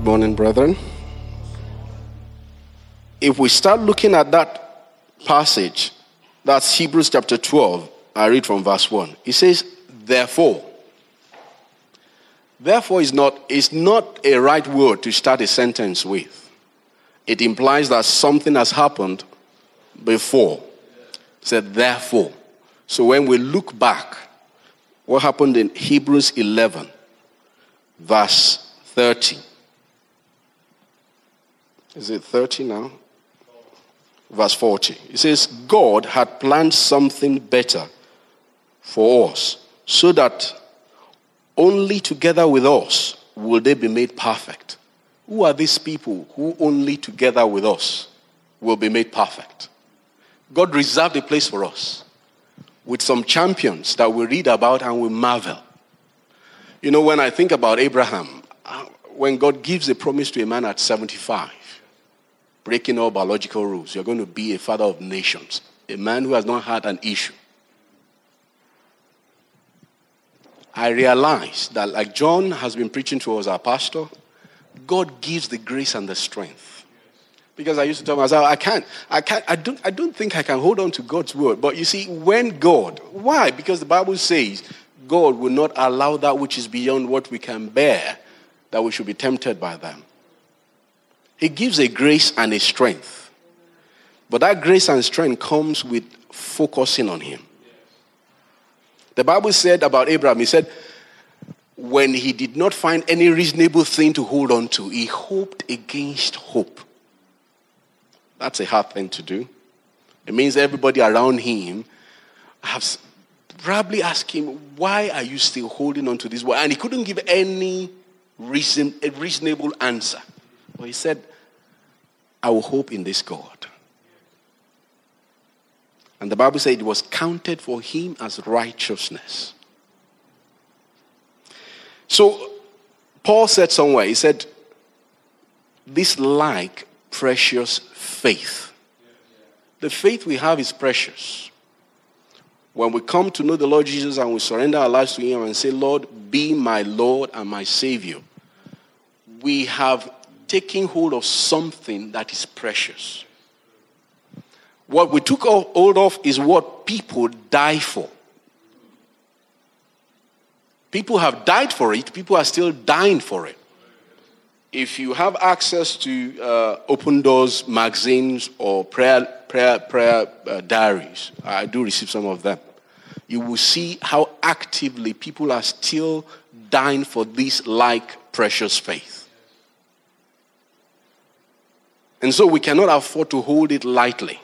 morning, brethren. If we start looking at that passage, that's Hebrews chapter 12, I read from verse 1. It says, therefore. Therefore is not a right word to start a sentence with. It implies that something has happened before. It said, therefore. So when we look back, what happened in Hebrews 11, verse 30. Is it 30 now? Verse 40. It says, God had planned something better for us, so that only together with us will they be made perfect. Who are these people who only together with us will be made perfect? God reserved a place for us with some champions that we read about and we marvel. You know, when I think about Abraham, when God gives a promise to a man at 75, breaking all biological rules, you're going to be a father of nations, a man who has not had an issue. I realize that, like John has been preaching to us, our pastor, God gives the grace and the strength. Because I used to tell myself, I don't think I can hold on to God's word. But you see, when God, why? Because the Bible says God will not allow that which is beyond what we can bear, that we should be tempted by them. He gives a grace and a strength. But that grace and strength comes with focusing on him. The Bible said about Abraham, he said, when he did not find any reasonable thing to hold on to, he hoped against hope. That's a hard thing to do. It means everybody around him has probably asked him, why are you still holding on to this word? And he couldn't give any reasonable answer. But he said, I will hope in this God. And the Bible said it was counted for him as righteousness. So, Paul said somewhere, he said, this like precious faith. The faith we have is precious. When we come to know the Lord Jesus and we surrender our lives to him and say, Lord, be my Lord and my Savior, we have taking hold of something that is precious. What we took hold of is what people die for. People have died for it. People are still dying for it. If you have access to Open Doors magazines or prayer diaries, I do receive some of them, you will see how actively people are still dying for this like precious faith. And so we cannot afford to hold it lightly.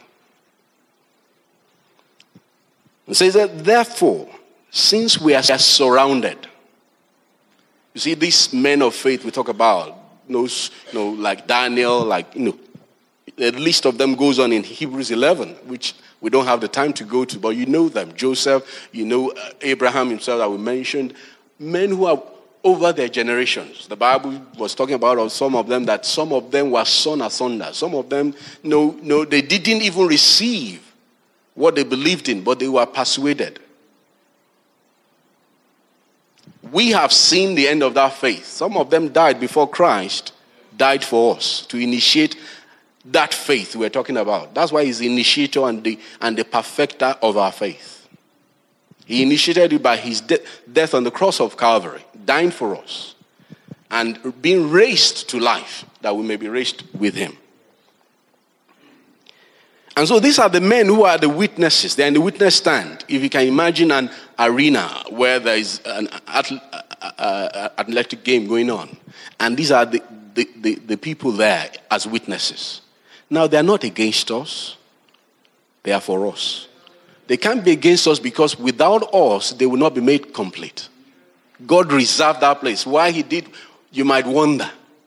It says that, therefore, since we are surrounded, you see, these men of faith we talk about, like Daniel, the list of them goes on in Hebrews 11, which we don't have the time to go to, but you know them. Joseph, Abraham himself that we mentioned, men who are over their generations. The Bible was talking about some of them, that some of them were sawn asunder. Some of them, they didn't even receive what they believed in, but they were persuaded. We have seen the end of that faith. Some of them died before Christ died for us to initiate that faith we're talking about. That's why he's the initiator and the perfecter of our faith. He initiated it by his death on the cross of Calvary, dying for us, and being raised to life, that we may be raised with him. And so these are the men who are the witnesses. They're in the witness stand. If you can imagine an arena where there is an athletic game going on, and these are the people there as witnesses. Now, they are not against us. They are for us. They can't be against us because without us, they will not be made complete. God reserved that place. Why he did, you might wonder.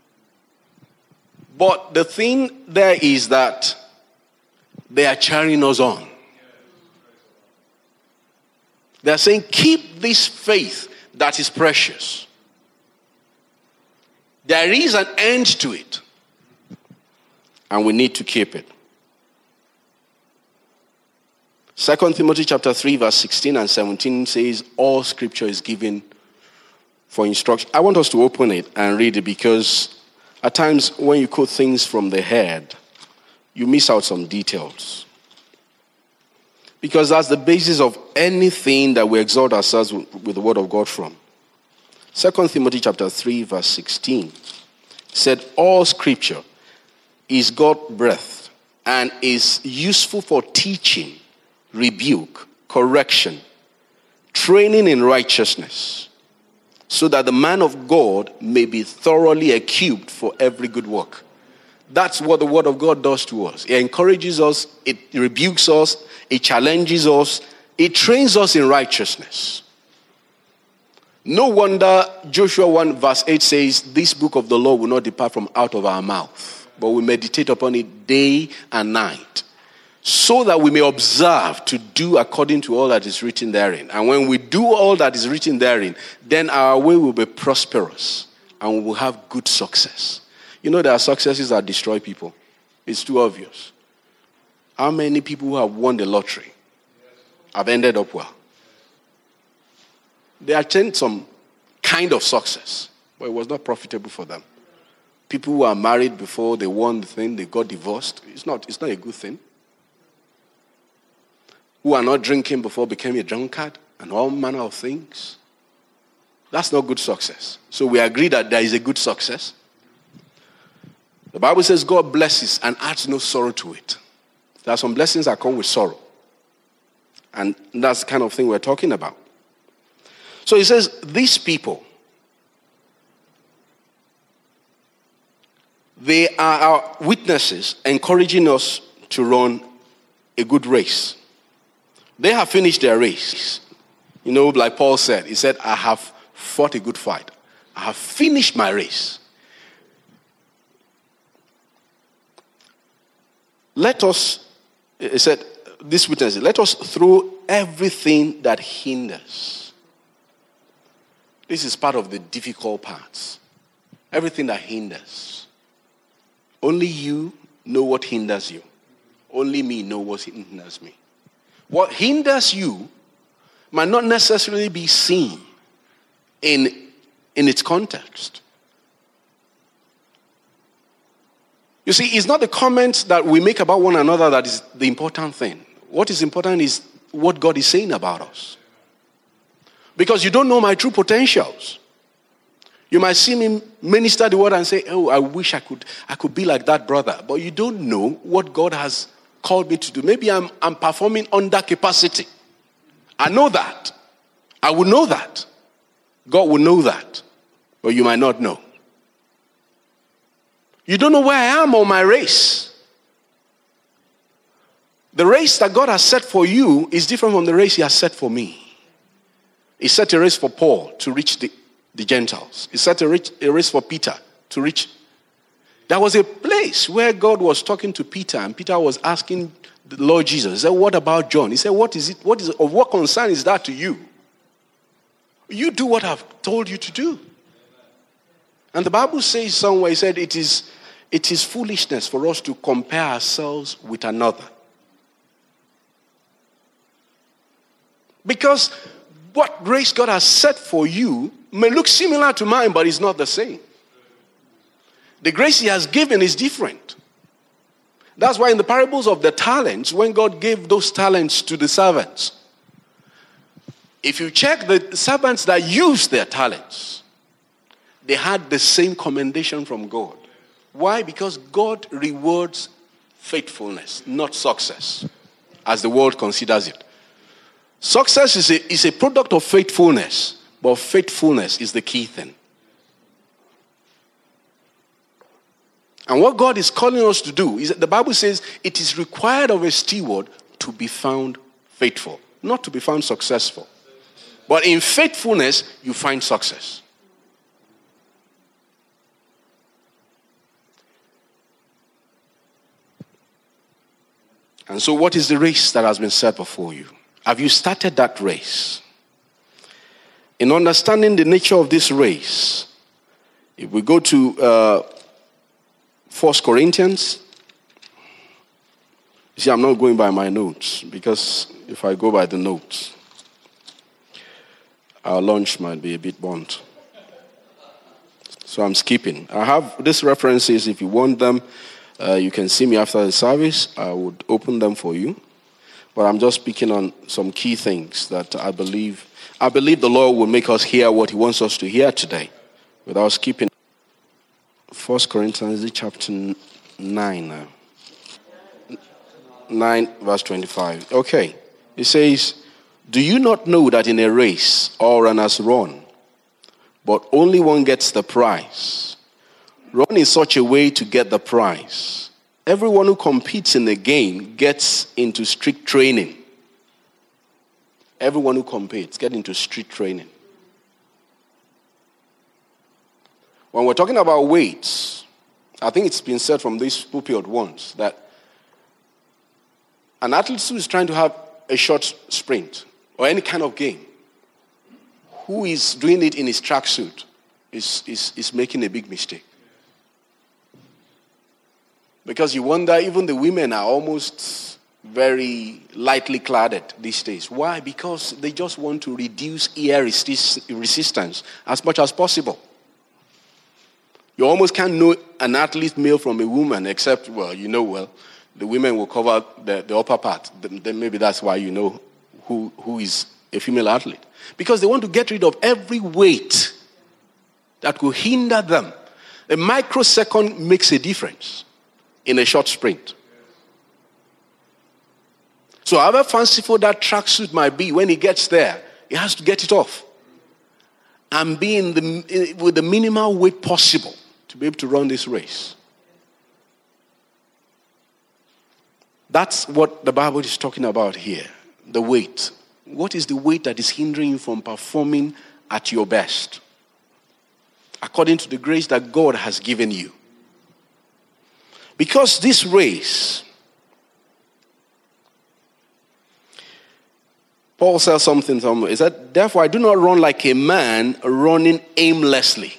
But the thing there is that they are cheering us on. They are saying, keep this faith that is precious. There is an end to it. And we need to keep it. 2 Timothy chapter 3 verse 16 and 17 says, all scripture is given for instruction. I want us to open it and read it because At times, when you quote things from the head, you miss out some details. Because that's the basis of anything that we exalt ourselves with the word of God from. 2 Timothy chapter 3, verse 16 said, all scripture is God-breathed and is useful for teaching, rebuke, correction, training in righteousness, so that the man of God may be thoroughly equipped for every good work. That's what the word of God does to us. It encourages us, it rebukes us, it challenges us, it trains us in righteousness. No wonder Joshua 1 verse 8 says, this book of the law will not depart from out of our mouth, but we meditate upon it day and night, so that we may observe to do according to all that is written therein. And when we do all that is written therein, then our way will be prosperous and we will have good success. You know, there are successes that destroy people. It's too obvious. How many people who have won the lottery have ended up well? They attained some kind of success, but it was not profitable for them. People who are married before they won the thing, they got divorced. It's not a good thing. Who are not drinking before became a drunkard and all manner of things. That's not good success. So we agree that there is a good success. The Bible says God blesses and adds no sorrow to it. There are some blessings that come with sorrow. And that's the kind of thing we're talking about. So he says, these people, they are our witnesses encouraging us to run a good race. They have finished their race. You know, like Paul said, he said, I have fought a good fight. I have finished my race. Let us, he said, this witness, let us throw everything that hinders. This is part of the difficult parts. Everything that hinders. Only you know what hinders you. Only me know what hinders me. What hinders you might not necessarily be seen in its context. You see, it's not the comments that we make about one another that is the important thing. What is important is what God is saying about us. Because you don't know my true potentials. You might see me minister the word and say, oh, I wish I could be like that brother. But you don't know what God has called me to do. Maybe I'm performing under capacity. I know that. I will know that. God will know that. But you might not know. You don't know where I am on my race. The race that God has set for you is different from the race he has set for me. He set a race for Paul to reach the Gentiles. He set a race for Peter to reach. There was a place where God was talking to Peter, and Peter was asking the Lord Jesus, he said, what about John? He said, what is it? Of what concern is that to you? You do what I've told you to do. And the Bible says somewhere, he said, it is foolishness for us to compare ourselves with another. Because what race God has set for you may look similar to mine, but it's not the same. The grace he has given is different. That's why in the parables of the talents, when God gave those talents to the servants, if you check the servants that used their talents, they had the same commendation from God. Why? Because God rewards faithfulness, not success, as the world considers it. Success is a product of faithfulness, but faithfulness is the key thing. And what God is calling us to do is that the Bible says it is required of a steward to be found faithful, not to be found successful. But in faithfulness, you find success. And so what is the race that has been set before you? Have you started that race? In understanding the nature of this race, if we go to 1 Corinthians, you see, I'm not going by my notes, because if I go by the notes, our lunch might be a bit burnt. So I'm skipping. I have these references. If you want them, you can see me after the service. I would open them for you. But I'm just speaking on some key things that I believe the Lord will make us hear what he wants us to hear today without skipping. 1 Corinthians chapter 9 now. 9 verse 25. Okay. It says, do you not know that in a race all runners run, but only one gets the prize? Run in such a way to get the prize. Everyone who competes in the game gets into strict training. Everyone who competes gets into strict training. When we're talking about weights, I think it's been said from this pulpit once that an athlete who is trying to have a short sprint or any kind of game, who is doing it in his tracksuit, is making a big mistake. Because you wonder, even the women are almost very lightly cladded these days. Why? Because they just want to reduce air resistance as much as possible. You almost can't know an athlete male from a woman except, the women will cover the upper part. Then maybe that's why you know who is a female athlete. Because they want to get rid of every weight that could hinder them. A microsecond makes a difference in a short sprint. So however fanciful that tracksuit might be, when he gets there, he has to get it off and be with the minimal weight possible to be able to run this race. That's what the Bible is talking about here, the weight. What is the weight that is hindering you from performing at your best, according to the grace that God has given you? Because this race, Paul says something somewhere. He said, therefore I do not run like a man running aimlessly.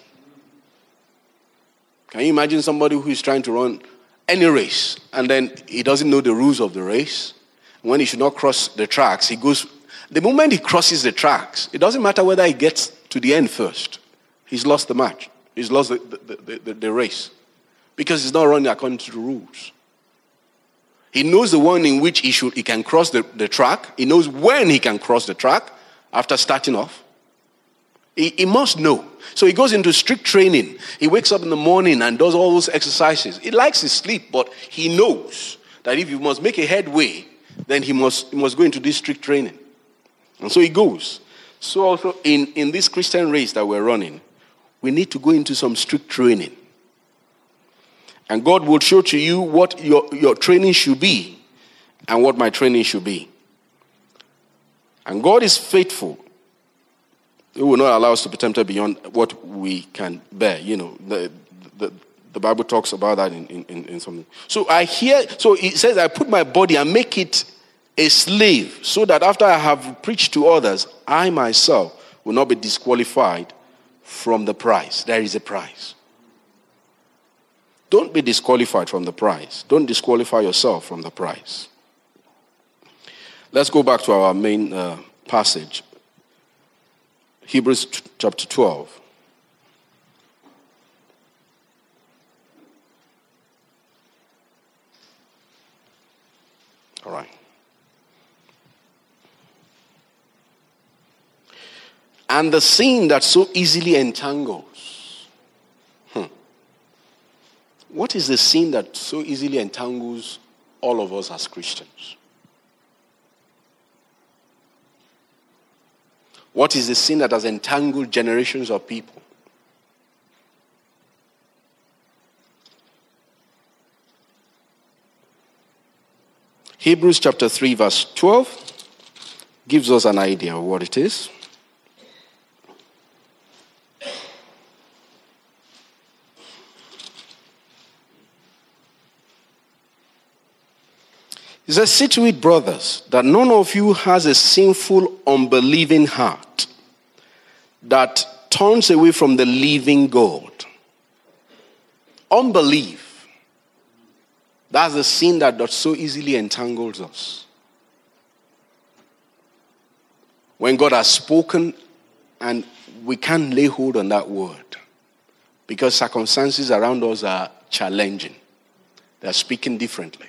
Can you imagine somebody who is trying to run any race and then he doesn't know the rules of the race? When he should not cross the tracks, he goes. The moment he crosses the tracks, it doesn't matter whether he gets to the end first. He's lost the match. He's lost the race. Because he's not running according to the rules. He knows the one in which he can cross the track. He knows when he can cross the track after starting off. He must know. So he goes into strict training. He wakes up in the morning and does all those exercises. He likes his sleep, but he knows that if he must make a headway, then he must go into this strict training. And so he goes. So also in this Christian race that we're running, we need to go into some strict training. And God will show to you what your training should be and what my training should be. And God is faithful. He will not allow us to be tempted beyond what we can bear. The Bible talks about that in something. So it says, I put my body and make it a slave, so that after I have preached to others, I myself will not be disqualified from the prize. There is a prize. Don't be disqualified from the prize. Don't disqualify yourself from the prize. Let's go back to our main passage. Hebrews chapter 12. All right. And the sin that so easily entangles. What is the sin that so easily entangles all of us as Christians? What is the sin that has entangled generations of people? Hebrews chapter 3 verse 12 gives us an idea of what it is. He says, see to it, brothers, that none of you has a sinful, unbelieving heart that turns away from the living God. Unbelief. That's the sin that so easily entangles us. When God has spoken and we can't lay hold on that word. Because circumstances around us are challenging. They are speaking differently.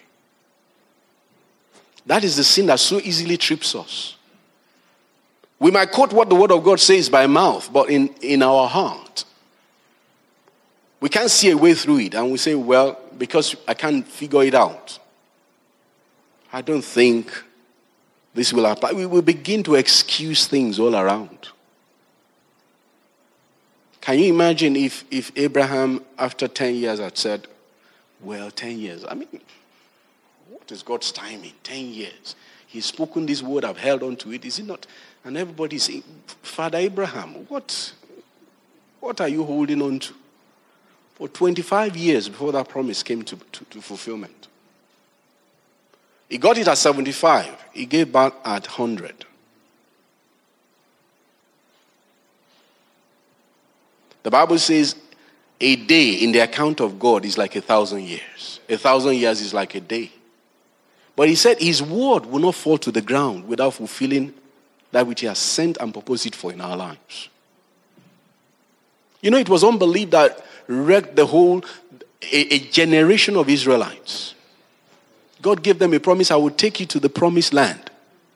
That is the sin that so easily trips us. We might quote what the Word of God says by mouth, but in our heart, we can't see a way through it. And we say, well, because I can't figure it out, I don't think this will apply. We will begin to excuse things all around. Can you imagine if Abraham, after 10 years, had said, well, 10 years, I mean, what is God's timing? 10 years. He's spoken this word, I've held on to it, is it not? And everybody's saying, Father Abraham, what are you holding on to? For 25 years before that promise came to fulfillment. He got it at 75. He gave birth at 100. The Bible says a day in the account of God is like 1,000 years. 1,000 years is like a day. But he said his word will not fall to the ground without fulfilling that which he has sent and purposed it for in our lives. You know, it was unbelief that wrecked a generation of Israelites. God gave them a promise, I will take you to the promised land.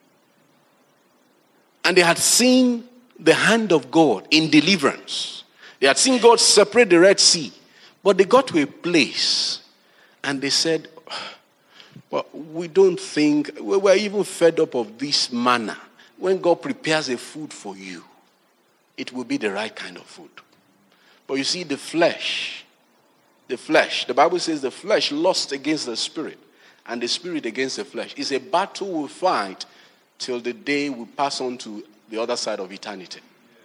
And they had seen the hand of God in deliverance. They had seen God separate the Red Sea. But they got to a place and they said, well, we don't think, we're even fed up of this manna. When God prepares a food for you, it will be the right kind of food. But you see, the flesh, the Bible says the flesh lusts against the spirit, and the spirit against the flesh. It's a battle we fight till the day we pass on to the other side of eternity.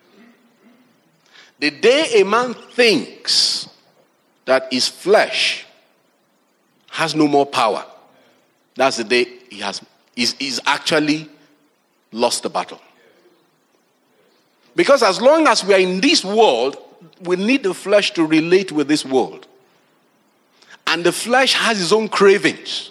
The day a man thinks that his flesh has no more power, that's the day he's actually lost the battle. Because as long as we are in this world, we need the flesh to relate with this world. And the flesh has its own cravings.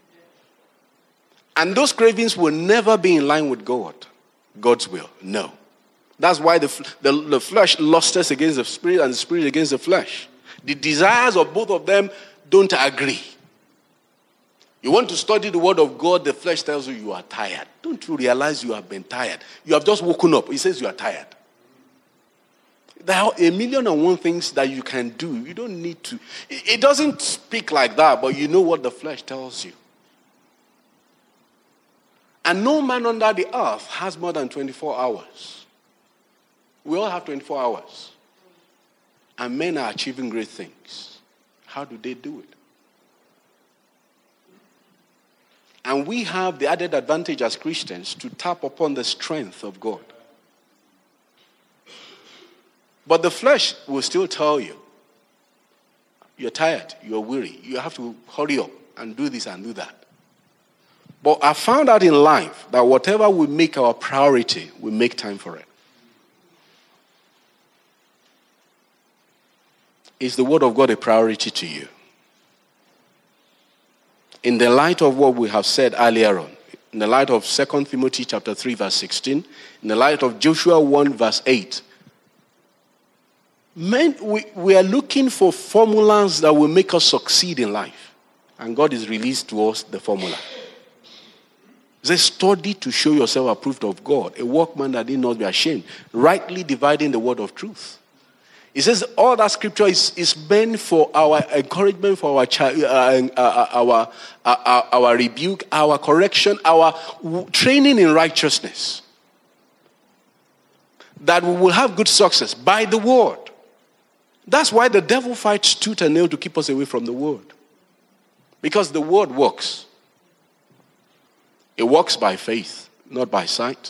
And those cravings will never be in line with God's will. No. That's why the flesh lusts against the spirit and the spirit against the flesh. The desires of both of them don't agree. You want to study the word of God, the flesh tells you are tired. Don't you realize you have been tired? You have just woken up. It says you are tired. There are 1,000,001 things that you can do. You don't need to. It doesn't speak like that, but you know what the flesh tells you. And no man under the earth has more than 24 hours. We all have 24 hours. And men are achieving great things. How do they do it? And we have the added advantage as Christians to tap upon the strength of God. But the flesh will still tell you, you're tired, you're weary, you have to hurry up and do this and do that. But I found out in life that whatever we make our priority, we make time for it. Is the word of God a priority to you? In the light of what we have said earlier on, in the light of 2 Timothy chapter 3 verse 16, in the light of Joshua 1 verse 8, men, we are looking for formulas that will make us succeed in life. And God has released to us the formula. It says, study to show yourself approved of God, a workman that need not be ashamed, rightly dividing the word of truth. It says all that scripture is meant for our encouragement, for our rebuke, our correction, our training in righteousness. That we will have good success by the word. That's why the devil fights tooth and nail to keep us away from the word. Because the word works. It works by faith, not by sight.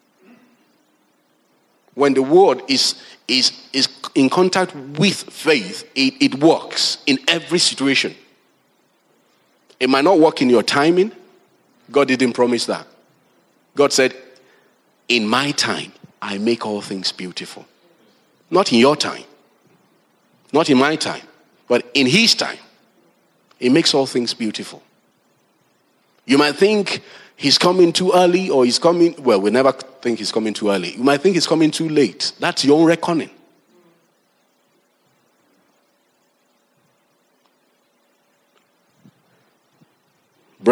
When the word is in contact with faith, it works in every situation. It might not work in your timing. God didn't promise that. God said, in my time, I make all things beautiful. Not in your time. Not in my time. But in his time. He makes all things beautiful. You might think he's coming too early or he's coming, well, we never think he's coming too early. You might think he's coming too late. That's your own reckoning.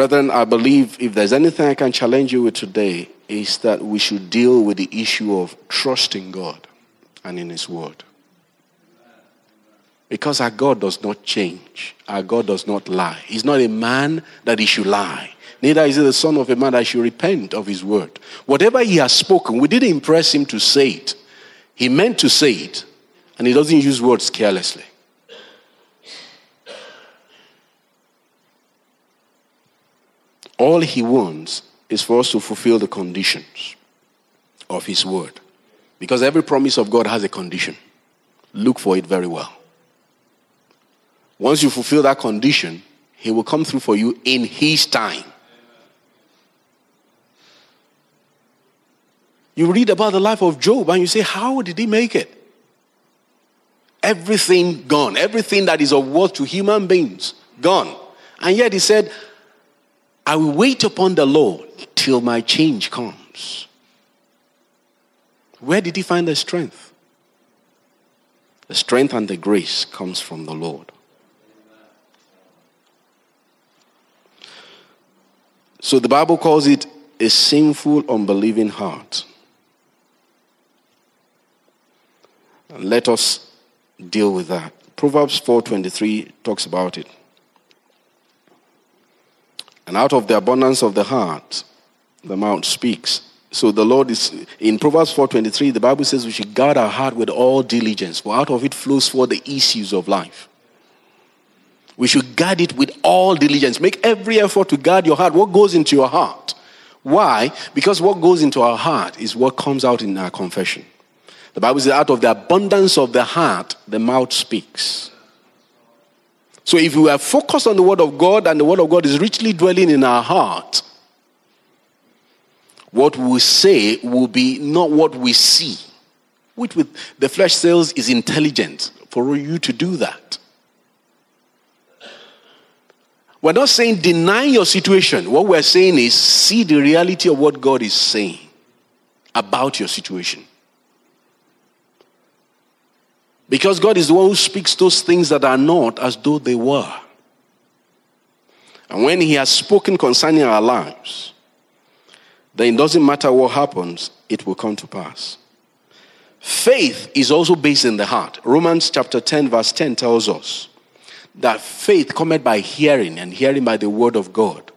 Brethren, I believe if there's anything I can challenge you with today, is that we should deal with the issue of trusting God and in His Word. Because our God does not change. Our God does not lie. He's not a man that He should lie. Neither is He the son of a man that should repent of His word. Whatever He has spoken, we didn't impress Him to say it. He meant to say it. And He doesn't use words carelessly. All He wants is for us to fulfill the conditions of His word. Because every promise of God has a condition. Look for it very well. Once you fulfill that condition, He will come through for you in His time. You read about the life of Job and you say, how did he make it? Everything gone. Everything that is of worth to human beings, gone. And yet he said, I will wait upon the Lord till my change comes. Where did he find the strength? The strength and the grace comes from the Lord. So the Bible calls it a sinful, unbelieving heart. And let us deal with that. Proverbs 4:23 talks about it. And out of the abundance of the heart, the mouth speaks. So the Lord is, in Proverbs 4:23, the Bible says we should guard our heart with all diligence, for out of it flows forth the issues of life. We should guard it with all diligence. Make every effort to guard your heart. What goes into your heart? Why? Because what goes into our heart is what comes out in our confession. The Bible says out of the abundance of the heart, the mouth speaks. So if we are focused on the Word of God and the Word of God is richly dwelling in our heart, what we say will be not what we see, which with the flesh says is intelligent for you to do that. We're not saying deny your situation. What we're saying is see the reality of what God is saying about your situation. Because God is the one who speaks those things that are not as though they were. And when He has spoken concerning our lives, then it doesn't matter what happens, it will come to pass. Faith is also based in the heart. Romans chapter 10 verse 10 tells us that faith cometh by hearing, and hearing by the word of God.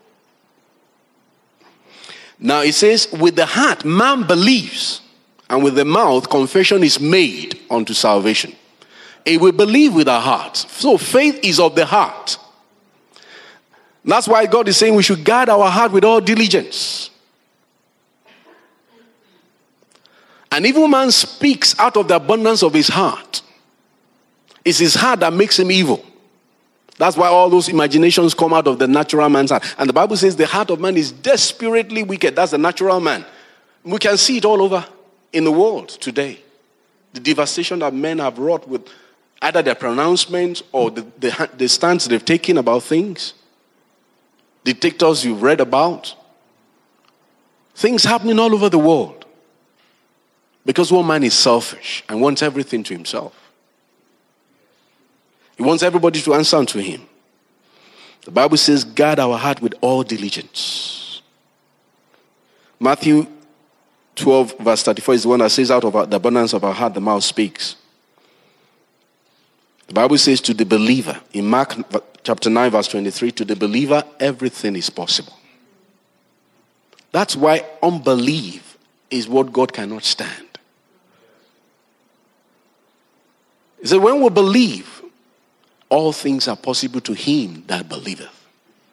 Now it says, with the heart man believes, and with the mouth confession is made unto salvation. It will believe with our heart. So faith is of the heart. That's why God is saying we should guard our heart with all diligence. An evil man speaks out of the abundance of his heart. It's his heart that makes him evil. That's why all those imaginations come out of the natural man's heart. And the Bible says the heart of man is desperately wicked. That's the natural man. We can see it all over in the world today. The devastation that men have wrought with either their pronouncements or the stance they've taken about things. Dictators you've read about. Things happening all over the world. Because one man is selfish and wants everything to himself. He wants everybody to answer unto him. The Bible says, guard our heart with all diligence. Matthew 12 verse 34 is the one that says, out of the abundance of our heart, the mouth speaks. The Bible says to the believer, in Mark chapter 9 verse 23, to the believer, everything is possible. That's why unbelief is what God cannot stand. He said, when we believe, all things are possible to him that believeth.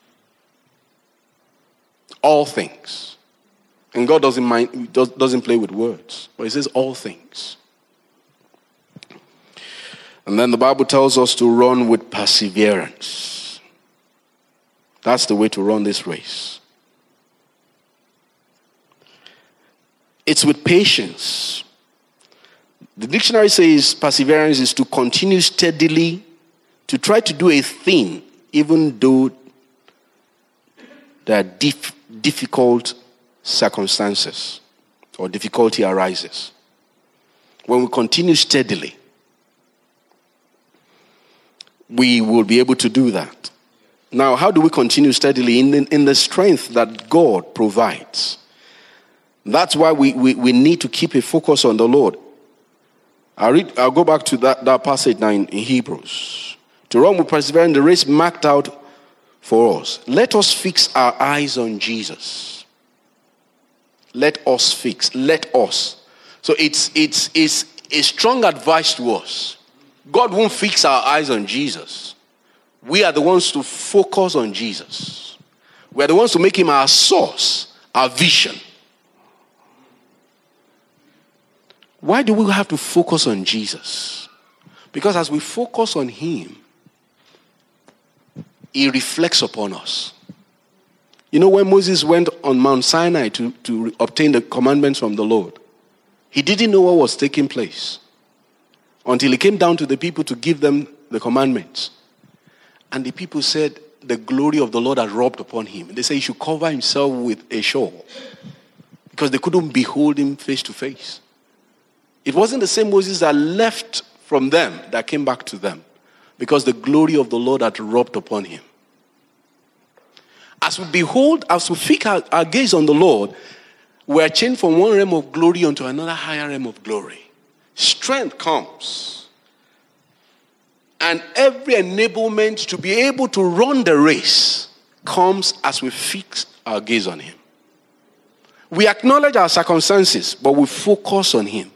All things. And God doesn't play with words, but He says all things. And then the Bible tells us to run with perseverance. That's the way to run this race. It's with patience. The dictionary says perseverance is to continue steadily, to try to do a thing, even though there are difficult circumstances or difficulty arises. When we continue steadily, we will be able to do that. Now, how do we continue steadily? In the strength that God provides. That's why we need to keep a focus on the Lord. I'll go back to that passage now in Hebrews. To run with perseverance in the race marked out for us. Let us fix our eyes on Jesus. Let us. So it's a strong advice to us. God won't fix our eyes on Jesus. We are the ones to focus on Jesus. We are the ones to make him our source, our vision. Why do we have to focus on Jesus? Because as we focus on him, he reflects upon us. You know, when Moses went on Mount Sinai to obtain the commandments from the Lord, he didn't know what was taking place until he came down to the people to give them the commandments. And the people said, the glory of the Lord had rubbed upon him. They said he should cover himself with a shawl because they couldn't behold him face to face. It wasn't the same Moses that left from them that came back to them because the glory of the Lord had rubbed upon him. As we fix our gaze on the Lord, we are changed from one realm of glory onto another higher realm of glory. Strength comes. And every enablement to be able to run the race comes as we fix our gaze on him. We acknowledge our circumstances, but we focus on him.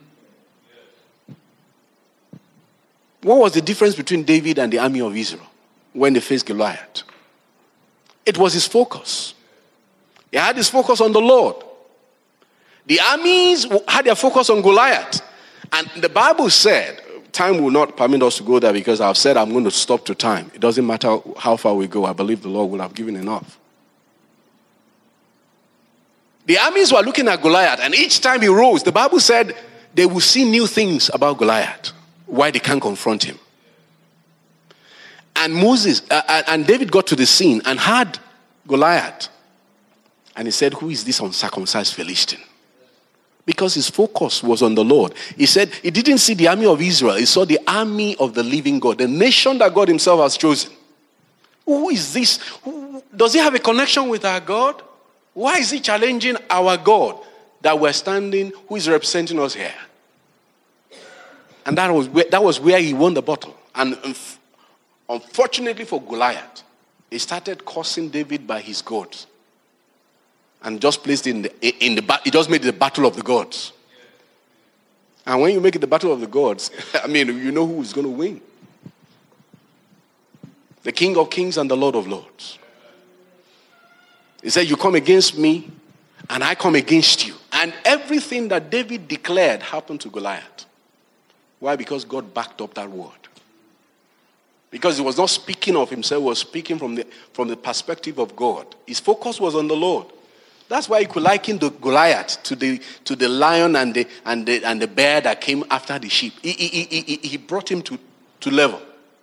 What was the difference between David and the army of Israel when they faced Goliath? It was his focus. He had his focus on the Lord. The armies had their focus on Goliath. And the Bible said, time will not permit us to go there because I've said I'm going to stop to time. It doesn't matter how far we go. I believe the Lord will have given enough. The armies were looking at Goliath, and each time he rose, the Bible said they will see new things about Goliath, why they can't confront him. And David got to the scene and had Goliath. And he said, who is this uncircumcised Philistine? Because his focus was on the Lord. He said he didn't see the army of Israel. He saw the army of the living God, the nation that God himself has chosen. Who is this? Does he have a connection with our God? Why is he challenging our God that we're standing, who is representing us here? And that was where he won the battle. And unfortunately for Goliath, he started cursing David by his gods. And just placed he just made it the battle of the gods. And when you make it the battle of the gods, I mean, you know who is going to win. The King of Kings and the Lord of Lords. He said, you come against me, and I come against you. And everything that David declared happened to Goliath. Why? Because God backed up that word. Because he was not speaking of himself, he was speaking from the perspective of God. His focus was on the Lord. That's why he could liken the Goliath to the lion and the bear that came after the sheep. He brought him to level.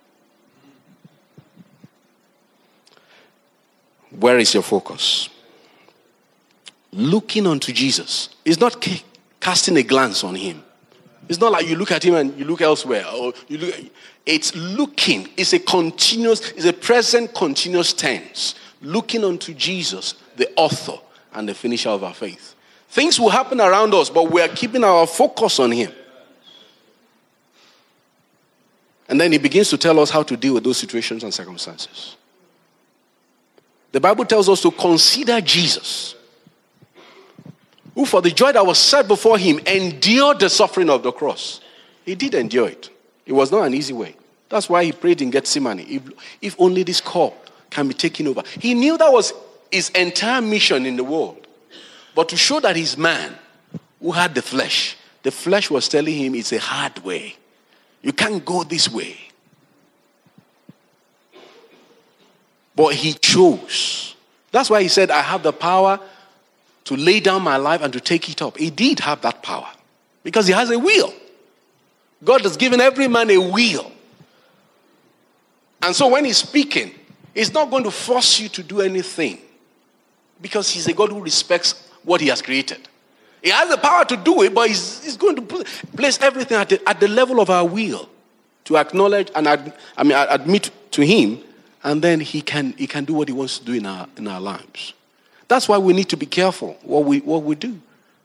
Where is your focus? Looking unto Jesus. It's not casting a glance on him. It's not like you look at him and you look elsewhere. It's looking. It's a present continuous tense. Looking unto Jesus, the author and the finisher of our faith. Things will happen around us, but we are keeping our focus on him. And then he begins to tell us how to deal with those situations and circumstances. The Bible tells us to consider Jesus, who for the joy that was set before him endured the suffering of the cross. He did endure it. It was not an easy way. That's why he prayed in Gethsemane. If only this cup can be taken over. He knew that was his entire mission in the world. But to show that he's man who had the flesh was telling him it's a hard way. You can't go this way. But he chose. That's why he said, I have the power to lay down my life and to take it up. He did have that power because he has a will. God has given every man a will. And so when he's speaking, he's not going to force you to do anything because he's a God who respects what he has created. He has the power to do it, but he's going to place everything at the level of our will to acknowledge and admit to him and then he can do what he wants to do in our lives. That's why we need to be careful what we do.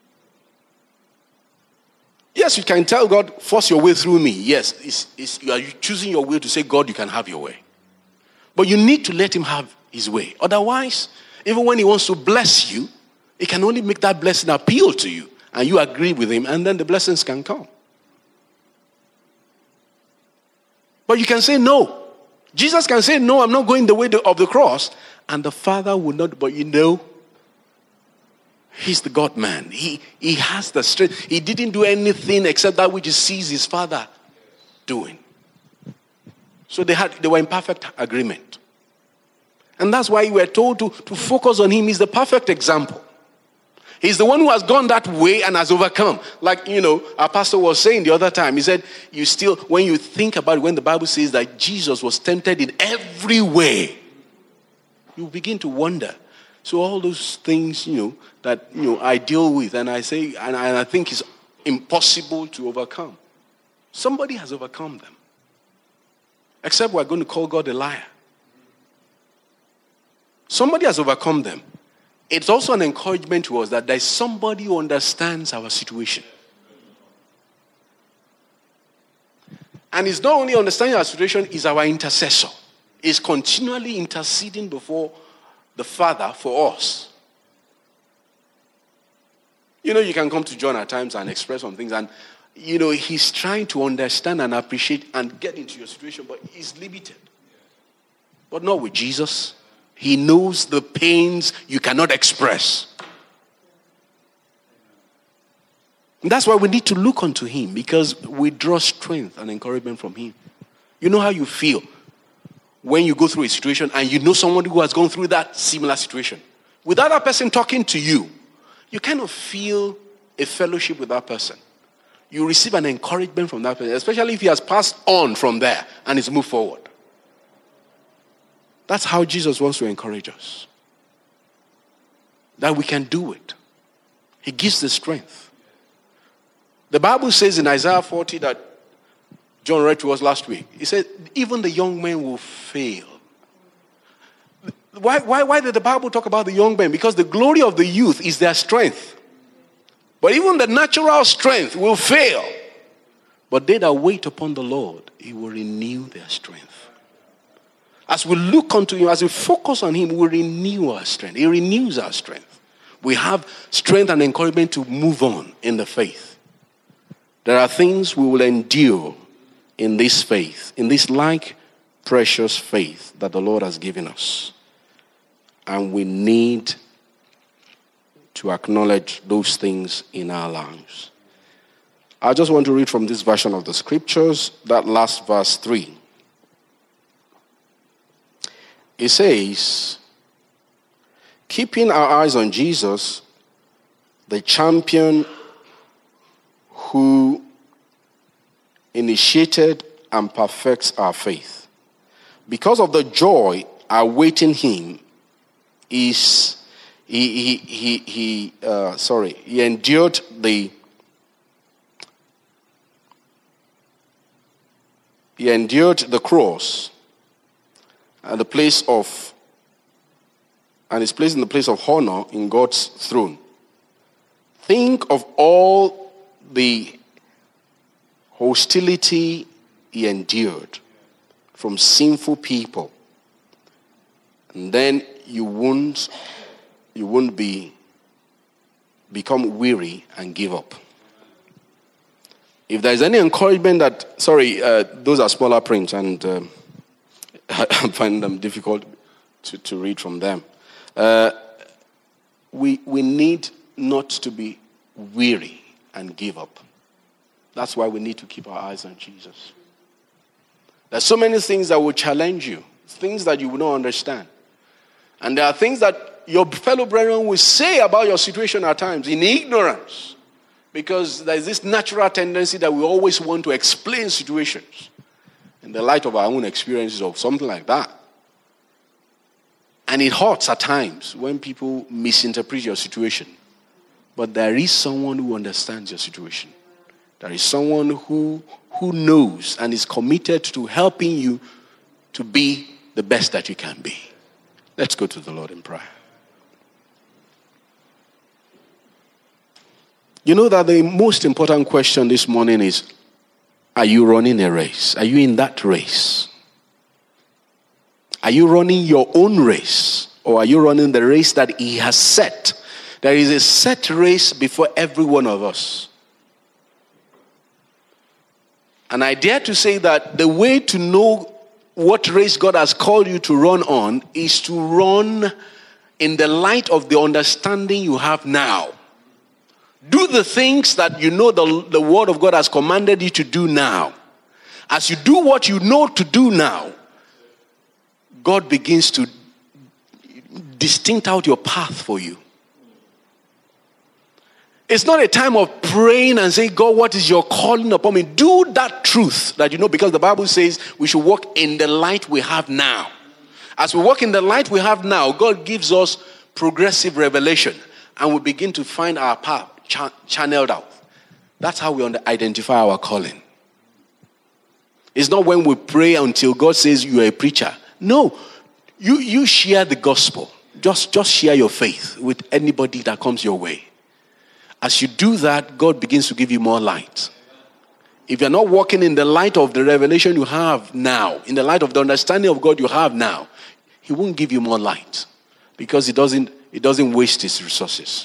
Yes, you can tell God, force your way through me. Yes, you are choosing your will to say, God, you can have your way. But you need to let him have his way. Otherwise, even when he wants to bless you, he can only make that blessing appeal to you. And you agree with him, and then the blessings can come. But you can say no. Jesus can say, no, I'm not going the way of the cross. And the Father will not, but he's the God-man. He has the strength. He didn't do anything except that which he sees his Father doing. So they were in perfect agreement. And that's why we were told to focus on him. He's the perfect example. He's the one who has gone that way and has overcome. Like, our pastor was saying the other time, he said, when you think about it, when the Bible says that Jesus was tempted in every way, you begin to wonder. So all those things, that, I deal with, and I say, and I think it's impossible to overcome. Somebody has overcome them. Except we're going to call God a liar. Somebody has overcome them. It's also an encouragement to us that there's somebody who understands our situation. And he's not only understanding our situation, he's our intercessor. He's continually interceding before the Father for us. You can come to John at times and express some things, and he's trying to understand and appreciate and get into your situation, but he's limited. But not with Jesus. He knows the pains you cannot express. And that's why we need to look unto him, because we draw strength and encouragement from him. You know how you feel when you go through a situation and you know someone who has gone through that similar situation. Without that person talking to you, you kind of feel a fellowship with that person. You receive an encouragement from that person, especially if he has passed on from there and is moved forward. That's how Jesus wants to encourage us. That we can do it. He gives the strength. The Bible says in Isaiah 40 that John read to us last week. He said, even the young men will fail. Why did the Bible talk about the young men? Because the glory of the youth is their strength. But even the natural strength will fail. But they that wait upon the Lord, he will renew their strength. As we look unto him, as we focus on him, we renew our strength. He renews our strength. We have strength and encouragement to move on in the faith. There are things we will endure in this faith, in this like precious faith that the Lord has given us. And we need to acknowledge those things in our lives. I just want to read from this version of the scriptures, that last verse 3. It says, keeping our eyes on Jesus, the champion who initiated and perfects our faith. Because of the joy awaiting him, he endured the cross and is placed in the place of honor in God's throne. Think of all the hostility he endured from sinful people, and then you won't become weary and give up. If there is any encouragement those are smaller prints, and I find them difficult to read from them. We need not to be weary and give up. That's why we need to keep our eyes on Jesus. There's so many things that will challenge you, things that you will not understand. And there are things that your fellow brethren will say about your situation at times in ignorance, because there's this natural tendency that we always want to explain situations in the light of our own experiences of something like that. And it hurts at times when people misinterpret your situation. But there is someone who understands your situation. There is someone who knows and is committed to helping you to be the best that you can be. Let's go to the Lord in prayer. You know that the most important question this morning is, are you running a race? Are you in that race? Are you running your own race? Or are you running the race that he has set? There is a set race before every one of us. And I dare to say that the way to know what race God has called you to run on is to run in the light of the understanding you have now. Do the things that you know the word of God has commanded you to do now. As you do what you know to do now, God begins to distinct out your path for you. It's not a time of praying and saying, God, what is your calling upon me? Do that truth that you know, because the Bible says we should walk in the light we have now. As we walk in the light we have now, God gives us progressive revelation, and we begin to find our path channeled out. That's how we identify our calling. It's not when we pray until God says you are a preacher. No, you share the gospel. Just share your faith with anybody that comes your way. As you do that, God begins to give you more light. If you're not walking in the light of the revelation you have now, in the light of the understanding of God you have now, he won't give you more light, because it doesn't waste his resources.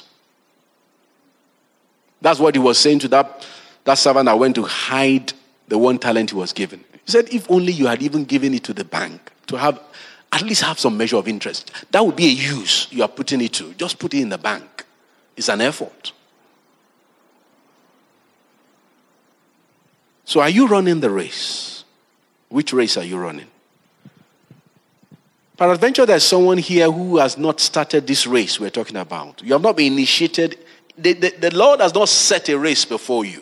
That's what he was saying to that servant that went to hide the 1 talent he was given. He said, if only you had even given it to the bank to have at least have some measure of interest. That would be a use you are putting it to. Just put it in the bank. It's an effort. So are you running the race? Which race are you running? Peradventure, there's someone here who has not started this race we're talking about. You have not been initiated. The Lord has not set a race before you.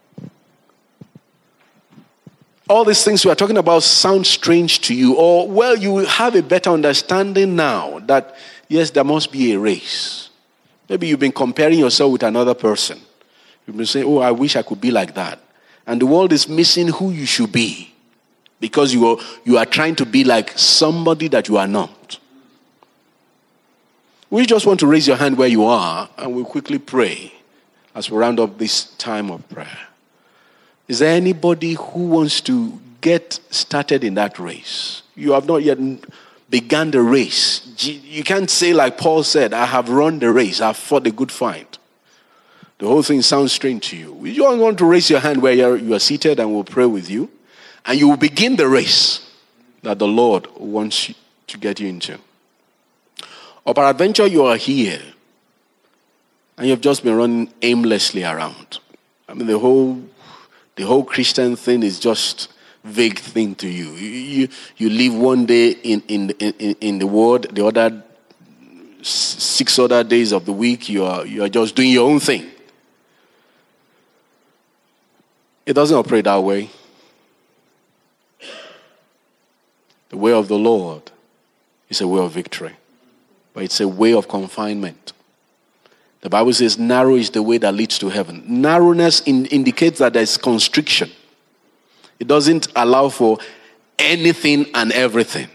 All these things we are talking about sound strange to you, or, well, you have a better understanding now that, yes, there must be a race. Maybe you've been comparing yourself with another person. You've been saying, oh, I wish I could be like that. And the world is missing who you should be, because you are trying to be like somebody that you are not. We just want to raise your hand where you are, and we'll quickly pray as we round up this time of prayer. Is there anybody who wants to get started in that race? You have not yet begun the race. You can't say like Paul said, I have run the race, I have fought a good fight. The whole thing sounds strange to you. You don't want to raise your hand where you are seated, and we'll pray with you. And you will begin the race that the Lord wants you to get you into. Or peradventure you are here and you've just been running aimlessly around. I mean, the whole Christian thing is just vague thing to you. You live one day in the world, the other 6 other days of the week you are just doing your own thing. It doesn't operate that way. The way of the Lord is a way of victory, but it's a way of confinement. The Bible says narrow is the way that leads to heaven. Narrowness indicates that there's constriction. It doesn't allow for anything and everything.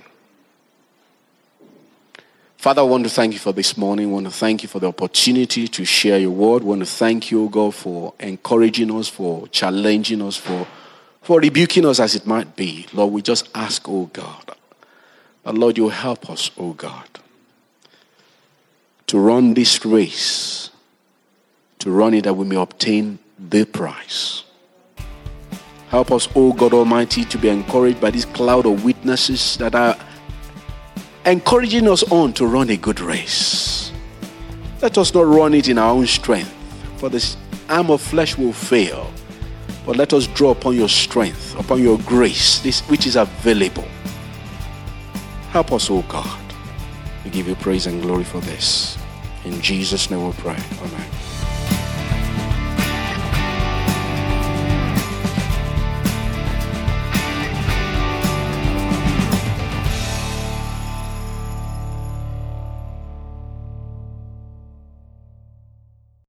Father, I want to thank you for this morning. I want to thank you for the opportunity to share your word. I want to thank you, God, for encouraging us, for challenging us, for rebuking us as it might be. Lord, we just ask, oh God, that Lord, you help us, oh God, to run this race, to run it that we may obtain the prize. Help us, oh God Almighty, to be encouraged by this cloud of witnesses that are encouraging us on to run a good race. Let us not run it in our own strength, for this arm of flesh will fail. But let us draw upon your strength, upon your grace, this which is available. Help us, oh God. We give you praise and glory for this. In Jesus' name we pray. Amen.